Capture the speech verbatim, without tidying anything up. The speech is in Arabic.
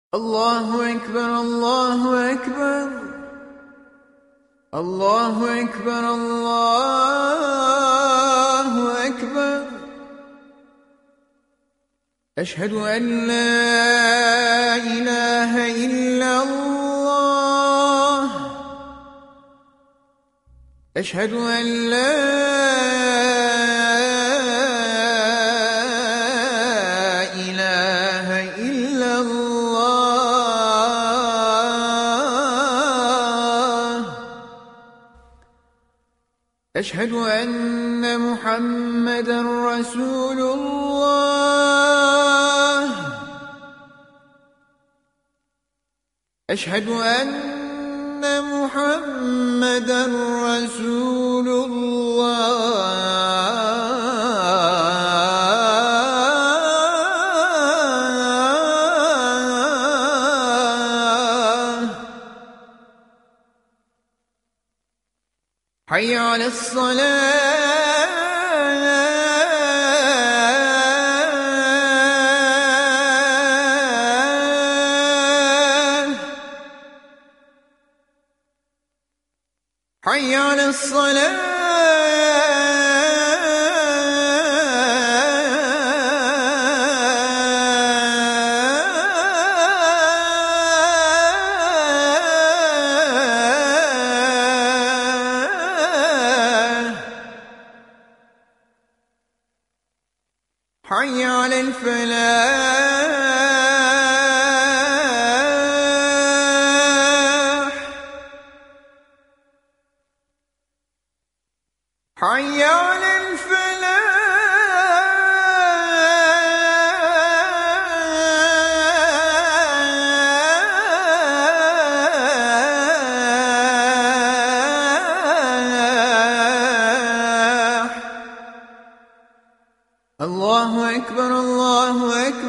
الله أكبر الله أكبر الله أكبر الله أكبر. أشهد أن لا إله إلا الله. أشهد أن لا أشهد أن محمدًا رسول الله. أشهد أن محمدًا رسول الله. حي على الصلاة. حي على الصلاة. حي على الفلاح. حي على الفلاح. الله أكبر الله أكبر.